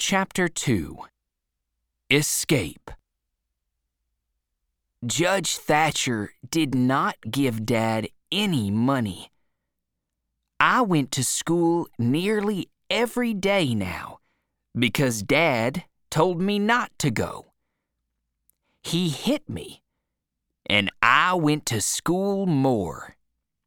Chapter 2. Escape. Judge Thatcher did not give Dad any money. I went to school nearly every day now because Dad told me not to go. He hit me, and I went to school more.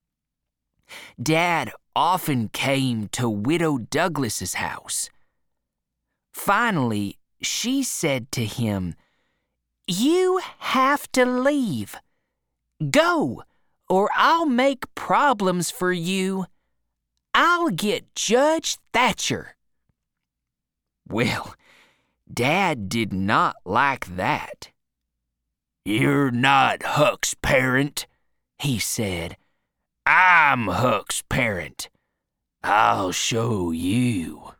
Dad often came to Widow Douglas's house. Finally, she said to him, "You have to leave. Go, or I'll make problems for you. I'll get Judge Thatcher." Well, Dad did not like that. "You're not Huck's parent," he said. "I'm Huck's parent. I'll show you."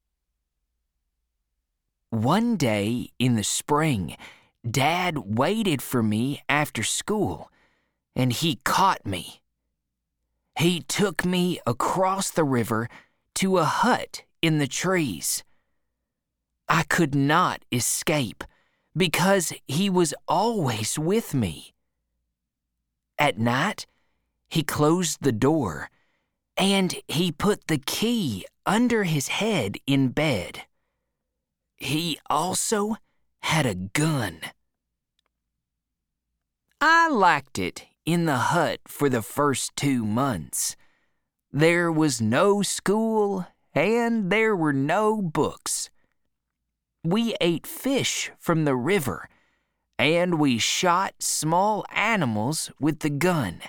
One day in the spring, Dad waited for me after school, and he caught me. He took me across the river to a hut in the trees. I could not escape because he was always with me. At night, he closed the door, and he put the key under his head in bed. He also had a gun. I liked it in the hut for the first 2 months. There was no school, and there were no books. We ate fish from the river, and we shot small animals with the gun.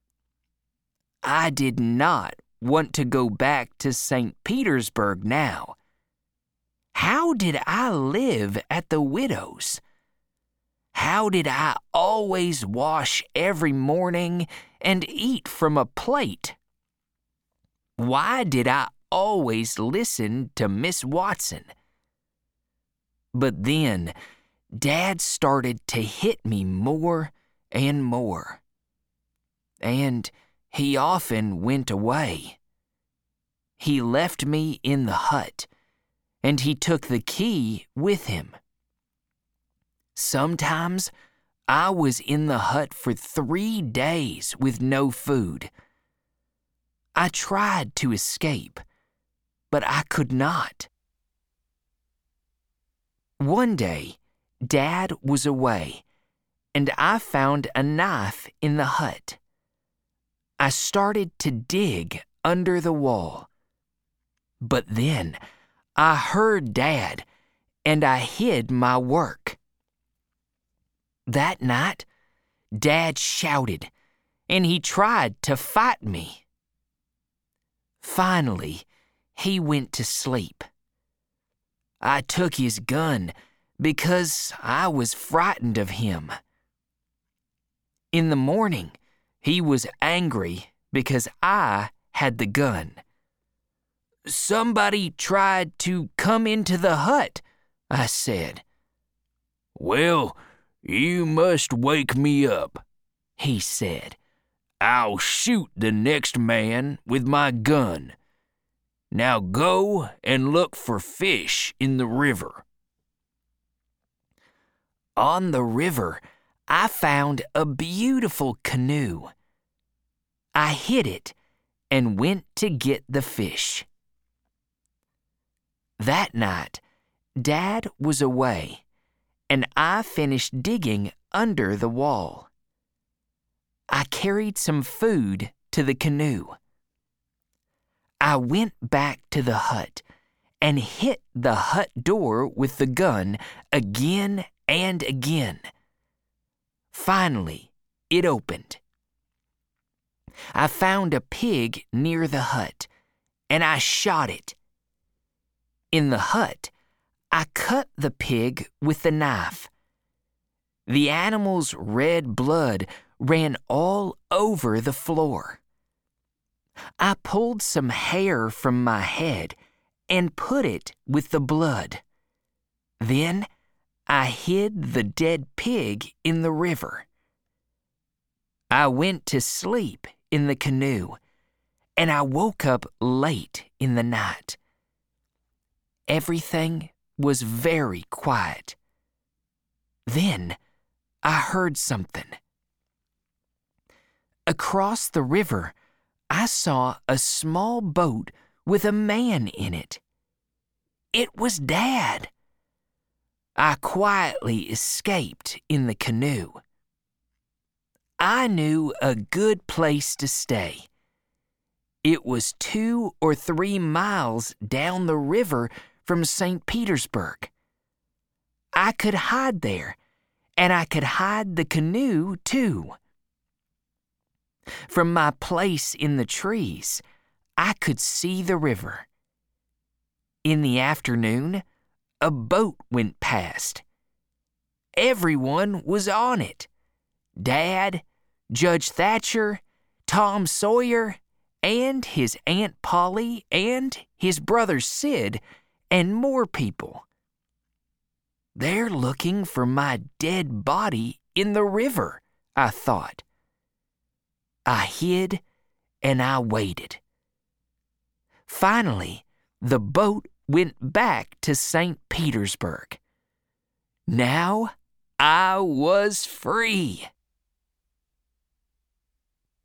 I did not want to go back to St. Petersburg now. How did I live at the widow's? How did I always wash every morning and eat from a plate? Why did I always listen to Miss Watson? But then, Dad started to hit me more and more. And he often went away. He left me in the hut, and he took the key with him. Sometimes I was in the hut for 3 days with no food. I tried to escape, but I could not. One day, Dad was away, and I found a knife in the hut. I started to dig under the wall. But then, I heard Dad, and I hid my work. That night, Dad shouted, and he tried to fight me. Finally, he went to sleep. I took his gun because I was frightened of him. In the morning, he was angry because I had the gun. "Somebody tried to come into the hut," I said. "Well, you must wake me up," he said. "I'll shoot the next man with my gun. Now go and look for fish in the river." On the river, I found a beautiful canoe. I hid it and went to get the fish. That night, Dad was away, and I finished digging under the wall. I carried some food to the canoe. I went back to the hut and hit the hut door with the gun again and again. Finally, it opened. I found a pig near the hut, and I shot it. In the hut, I cut the pig with the knife. The animal's red blood ran all over the floor. I pulled some hair from my head and put it with the blood. Then I hid the dead pig in the river. I went to sleep in the canoe, and I woke up late in the night. Everything was very quiet. Then I heard something. Across the river, I saw a small boat with a man in it. It was Dad. I quietly escaped in the canoe. I knew a good place to stay. It was 2 or 3 miles down the river from St. Petersburg. I could hide there, and I could hide the canoe too. From my place in the trees, I could see the river. In the afternoon, a boat went past. Everyone was on it. Dad, Judge Thatcher, Tom Sawyer, and his Aunt Polly, and his brother Sid, and more people. They're looking for my dead body in the river, I thought. I hid and I waited. Finally, the boat went back to St. Petersburg. Now I was free.